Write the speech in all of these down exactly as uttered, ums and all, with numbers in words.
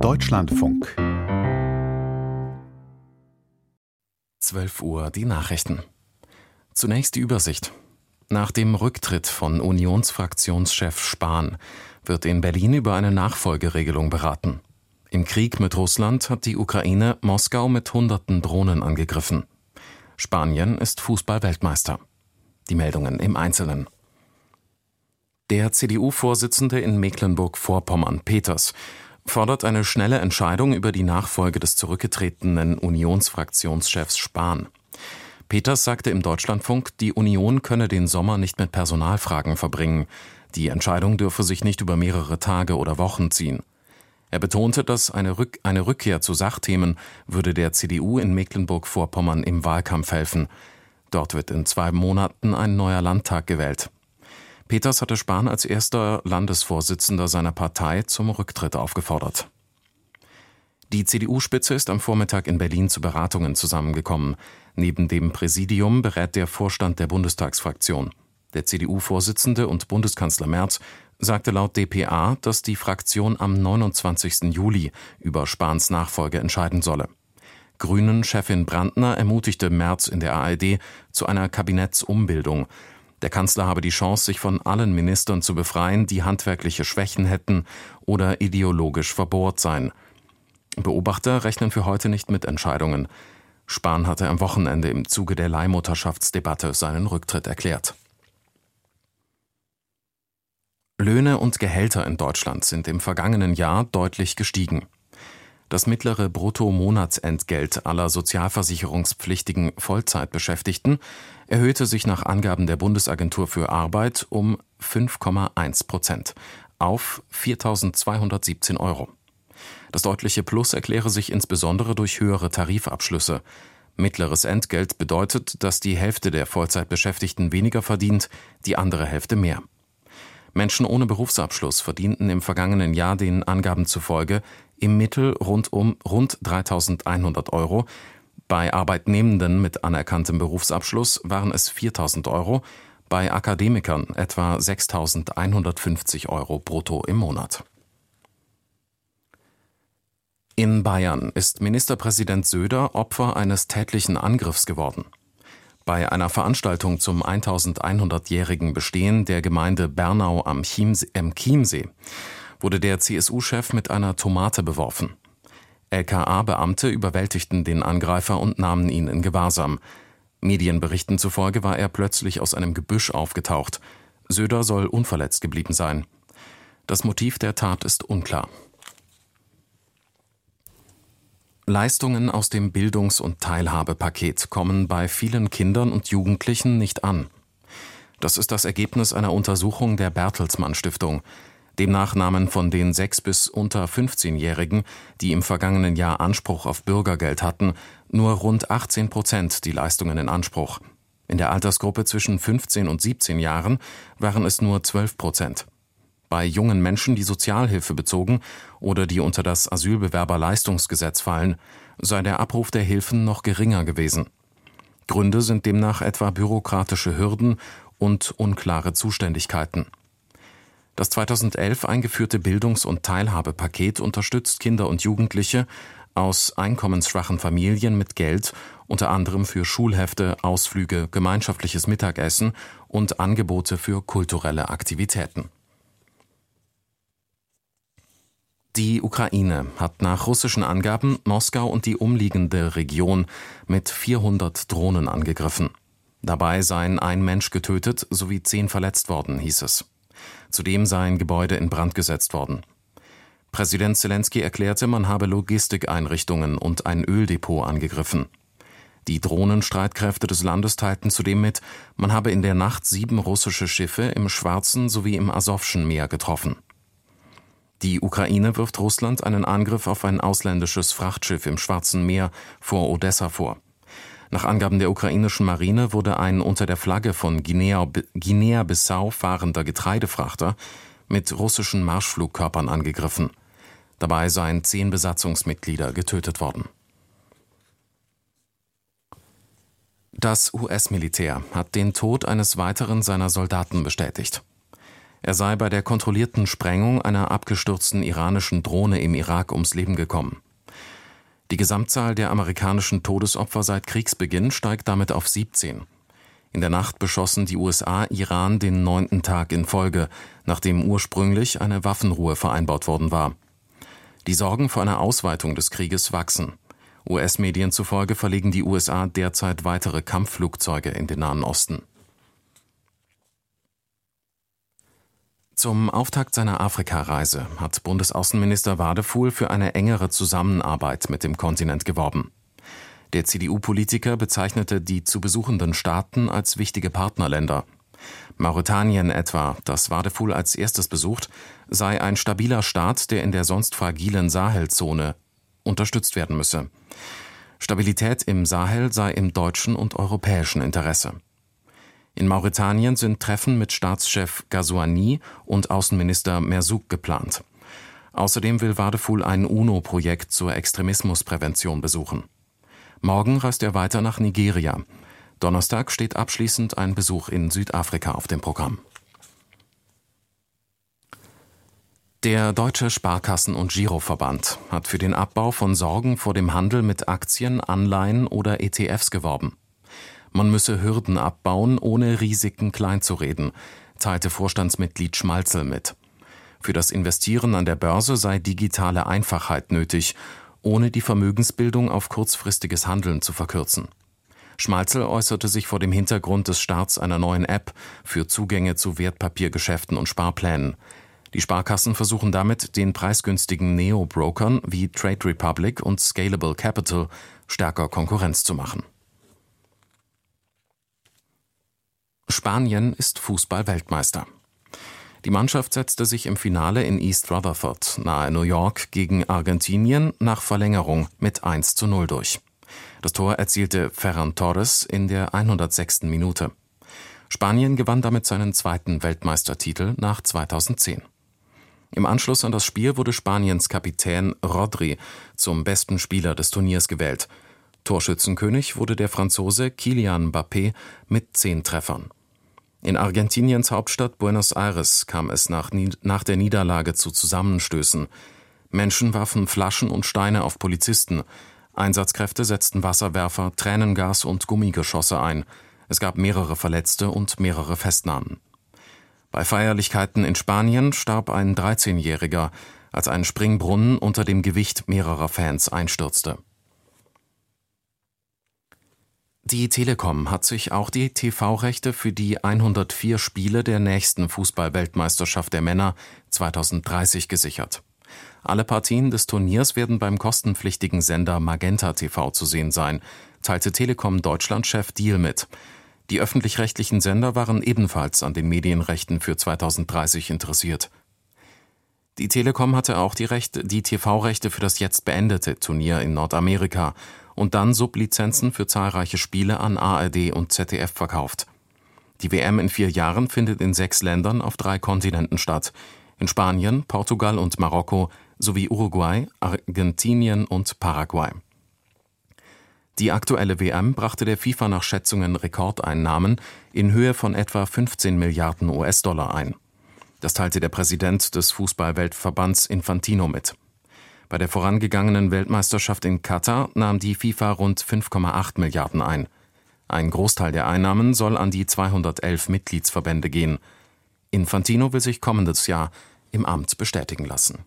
Deutschlandfunk. zwölf Uhr die Nachrichten. Zunächst die Übersicht. Nach dem Rücktritt von Unionsfraktionschef Spahn wird in Berlin über eine Nachfolgeregelung beraten. Im Krieg mit Russland hat die Ukraine Moskau mit hunderten Drohnen angegriffen. Spanien ist Fußball-Weltmeister. Die Meldungen im Einzelnen. Der C D U-Vorsitzende in Mecklenburg-Vorpommern, Peters, fordert eine schnelle Entscheidung über die Nachfolge des zurückgetretenen Unionsfraktionschefs Spahn. Peters sagte im Deutschlandfunk, die Union könne den Sommer nicht mit Personalfragen verbringen. Die Entscheidung dürfe sich nicht über mehrere Tage oder Wochen ziehen. Er betonte, dass eine, Rück- eine Rückkehr zu Sachthemen würde der C D U in Mecklenburg-Vorpommern im Wahlkampf helfen. Dort wird in zwei Monaten ein neuer Landtag gewählt. Peters hatte Spahn als erster Landesvorsitzender seiner Partei zum Rücktritt aufgefordert. Die C D U-Spitze ist am Vormittag in Berlin zu Beratungen zusammengekommen. Neben dem Präsidium berät der Vorstand der Bundestagsfraktion. Der C D U-Vorsitzende und Bundeskanzler Merz sagte laut d p a, dass die Fraktion am neunundzwanzigsten Juli über Spahns Nachfolge entscheiden solle. Grünen-Chefin Brandner ermutigte Merz in der A R D zu einer Kabinettsumbildung. Der Kanzler habe die Chance, sich von allen Ministern zu befreien, die handwerkliche Schwächen hätten oder ideologisch verbohrt seien. Beobachter rechnen für heute nicht mit Entscheidungen. Spahn hatte am Wochenende im Zuge der Leihmutterschaftsdebatte seinen Rücktritt erklärt. Löhne und Gehälter in Deutschland sind im vergangenen Jahr deutlich gestiegen. Das mittlere Bruttomonatsentgelt aller sozialversicherungspflichtigen Vollzeitbeschäftigten erhöhte sich nach Angaben der Bundesagentur für Arbeit um fünf Komma eins Prozent auf viertausendzweihundertsiebzehn Euro. Das deutliche Plus erkläre sich insbesondere durch höhere Tarifabschlüsse. Mittleres Entgelt bedeutet, dass die Hälfte der Vollzeitbeschäftigten weniger verdient, die andere Hälfte mehr. Menschen ohne Berufsabschluss verdienten im vergangenen Jahr den Angaben zufolge im Mittel rund um rund dreitausendeinhundert Euro. Bei Arbeitnehmenden mit anerkanntem Berufsabschluss waren es viertausend Euro, bei Akademikern etwa sechstausendeinhundertfünfzig Euro brutto im Monat. In Bayern ist Ministerpräsident Söder Opfer eines tätlichen Angriffs geworden. Bei einer Veranstaltung zum eintausendeinhundertjährigen Bestehen der Gemeinde Bernau am Chiemsee wurde der C S U-Chef mit einer Tomate beworfen. L K A-Beamte überwältigten den Angreifer und nahmen ihn in Gewahrsam. Medienberichten zufolge war er plötzlich aus einem Gebüsch aufgetaucht. Söder soll unverletzt geblieben sein. Das Motiv der Tat ist unklar. Leistungen aus dem Bildungs- und Teilhabepaket kommen bei vielen Kindern und Jugendlichen nicht an. Das ist das Ergebnis einer Untersuchung der Bertelsmann Stiftung. Demnach nahmen von den sechs- bis unter fünfzehnjährigen, die im vergangenen Jahr Anspruch auf Bürgergeld hatten, nur rund achtzehn Prozent die Leistungen in Anspruch. In der Altersgruppe zwischen fünfzehn und siebzehn Jahren waren es nur zwölf Prozent. Bei jungen Menschen, die Sozialhilfe bezogen oder die unter das Asylbewerberleistungsgesetz fallen, sei der Abruf der Hilfen noch geringer gewesen. Gründe sind demnach etwa bürokratische Hürden und unklare Zuständigkeiten. Das zweitausendelf eingeführte Bildungs- und Teilhabepaket unterstützt Kinder und Jugendliche aus einkommensschwachen Familien mit Geld, unter anderem für Schulhefte, Ausflüge, gemeinschaftliches Mittagessen und Angebote für kulturelle Aktivitäten. Die Ukraine hat nach russischen Angaben Moskau und die umliegende Region mit vierhundert Drohnen angegriffen. Dabei seien ein Mensch getötet sowie zehn verletzt worden, hieß es. Zudem seien Gebäude in Brand gesetzt worden. Präsident Selenskyj erklärte, man habe Logistikeinrichtungen und ein Öldepot angegriffen. Die Drohnenstreitkräfte des Landes teilten zudem mit, man habe in der Nacht sieben russische Schiffe im Schwarzen sowie im Asowschen Meer getroffen. Die Ukraine wirft Russland einen Angriff auf ein ausländisches Frachtschiff im Schwarzen Meer vor Odessa vor. Nach Angaben der ukrainischen Marine wurde ein unter der Flagge von Guinea-Bissau fahrender Getreidefrachter mit russischen Marschflugkörpern angegriffen. Dabei seien zehn Besatzungsmitglieder getötet worden. Das U S-Militär hat den Tod eines weiteren seiner Soldaten bestätigt. Er sei bei der kontrollierten Sprengung einer abgestürzten iranischen Drohne im Irak ums Leben gekommen. Die Gesamtzahl der amerikanischen Todesopfer seit Kriegsbeginn steigt damit auf siebzehn. In der Nacht beschossen die U S A Iran den neunten Tag in Folge, nachdem ursprünglich eine Waffenruhe vereinbart worden war. Die Sorgen vor einer Ausweitung des Krieges wachsen. U S-Medien zufolge verlegen die U S A derzeit weitere Kampfflugzeuge in den Nahen Osten. Zum Auftakt seiner Afrikareise hat Bundesaußenminister Wadefuhl für eine engere Zusammenarbeit mit dem Kontinent geworben. Der C D U-Politiker bezeichnete die zu besuchenden Staaten als wichtige Partnerländer. Mauretanien etwa, das Wadefuhl als erstes besucht, sei ein stabiler Staat, der in der sonst fragilen Sahelzone unterstützt werden müsse. Stabilität im Sahel sei im deutschen und europäischen Interesse. In Mauretanien sind Treffen mit Staatschef Ghazouani und Außenminister Merzouk geplant. Außerdem will Wadefuhl ein UNO-Projekt zur Extremismusprävention besuchen. Morgen reist er weiter nach Nigeria. Donnerstag steht abschließend ein Besuch in Südafrika auf dem Programm. Der Deutsche Sparkassen- und Giroverband hat für den Abbau von Sorgen vor dem Handel mit Aktien, Anleihen oder E T Fs geworben. Man müsse Hürden abbauen, ohne Risiken kleinzureden, teilte Vorstandsmitglied Schmalzel mit. Für das Investieren an der Börse sei digitale Einfachheit nötig, ohne die Vermögensbildung auf kurzfristiges Handeln zu verkürzen. Schmalzel äußerte sich vor dem Hintergrund des Starts einer neuen App für Zugänge zu Wertpapiergeschäften und Sparplänen. Die Sparkassen versuchen damit, den preisgünstigen Neo-Brokern wie Trade Republic und Scalable Capital stärker Konkurrenz zu machen. Spanien ist Fußball-Weltmeister. Die Mannschaft setzte sich im Finale in East Rutherford nahe New York gegen Argentinien nach Verlängerung mit eins zu null durch. Das Tor erzielte Ferran Torres in der hundertsechsten Minute. Spanien gewann damit seinen zweiten Weltmeistertitel nach zweitausendzehn. Im Anschluss an das Spiel wurde Spaniens Kapitän Rodri zum besten Spieler des Turniers gewählt. Torschützenkönig wurde der Franzose Kylian Mbappé mit zehn Treffern. In Argentiniens Hauptstadt Buenos Aires kam es nach, nach der Niederlage zu Zusammenstößen. Menschen warfen Flaschen und Steine auf Polizisten. Einsatzkräfte setzten Wasserwerfer, Tränengas und Gummigeschosse ein. Es gab mehrere Verletzte und mehrere Festnahmen. Bei Feierlichkeiten in Spanien starb ein dreizehnjähriger, als ein Springbrunnen unter dem Gewicht mehrerer Fans einstürzte. Die Telekom hat sich auch die T V-Rechte für die hundertvier Spiele der nächsten Fußball-Weltmeisterschaft der Männer zweitausenddreißig gesichert. Alle Partien des Turniers werden beim kostenpflichtigen Sender Magenta T V zu sehen sein, teilte Telekom-Deutschland-Chef Diehl mit. Die öffentlich-rechtlichen Sender waren ebenfalls an den Medienrechten für zweitausenddreißig interessiert. Die Telekom hatte auch die, Rechte, die T V-Rechte für das jetzt beendete Turnier in Nordamerika und dann Sublizenzen für zahlreiche Spiele an A R D und Z D F verkauft. Die W M in vier Jahren findet in sechs Ländern auf drei Kontinenten statt: in Spanien, Portugal und Marokko sowie Uruguay, Argentinien und Paraguay. Die aktuelle W M brachte der FIFA nach Schätzungen Rekordeinnahmen in Höhe von etwa fünfzehn Milliarden U S-Dollar ein. Das teilte der Präsident des Fußball-Weltverbands Infantino mit. Bei der vorangegangenen Weltmeisterschaft in Katar nahm die FIFA rund fünf Komma acht Milliarden ein. Ein Großteil der Einnahmen soll an die zweihundertelf Mitgliedsverbände gehen. Infantino will sich kommendes Jahr im Amt bestätigen lassen.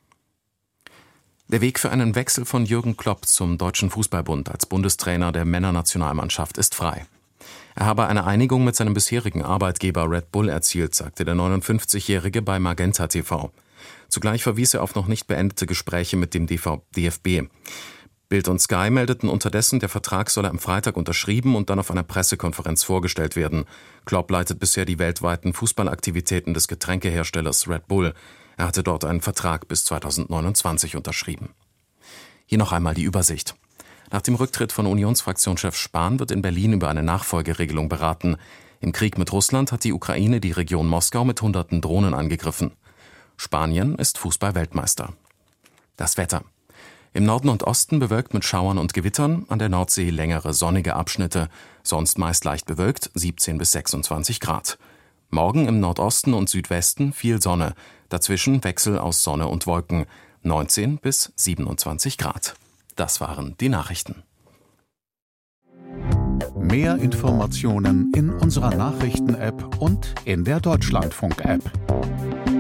Der Weg für einen Wechsel von Jürgen Klopp zum Deutschen Fußballbund als Bundestrainer der Männernationalmannschaft ist frei. Er habe eine Einigung mit seinem bisherigen Arbeitgeber Red Bull erzielt, sagte der neunundfünfzigjährige bei Magenta T V. Zugleich verwies er auf noch nicht beendete Gespräche mit dem D F B. Bild und Sky meldeten unterdessen, der Vertrag solle am Freitag unterschrieben und dann auf einer Pressekonferenz vorgestellt werden. Klopp leitet bisher die weltweiten Fußballaktivitäten des Getränkeherstellers Red Bull. Er hatte dort einen Vertrag bis zweitausendneunundzwanzig unterschrieben. Hier noch einmal die Übersicht. Nach dem Rücktritt von Unionsfraktionschef Spahn wird in Berlin über eine Nachfolgeregelung beraten. Im Krieg mit Russland hat die Ukraine die Region Moskau mit hunderten Drohnen angegriffen. Spanien ist Fußball-Weltmeister. Das Wetter. Im Norden und Osten bewölkt mit Schauern und Gewittern, an der Nordsee längere sonnige Abschnitte, sonst meist leicht bewölkt, siebzehn bis sechsundzwanzig Grad. Morgen im Nordosten und Südwesten viel Sonne, dazwischen Wechsel aus Sonne und Wolken, neunzehn bis siebenundzwanzig Grad. Das waren die Nachrichten. Mehr Informationen in unserer Nachrichten-App und in der Deutschlandfunk-App.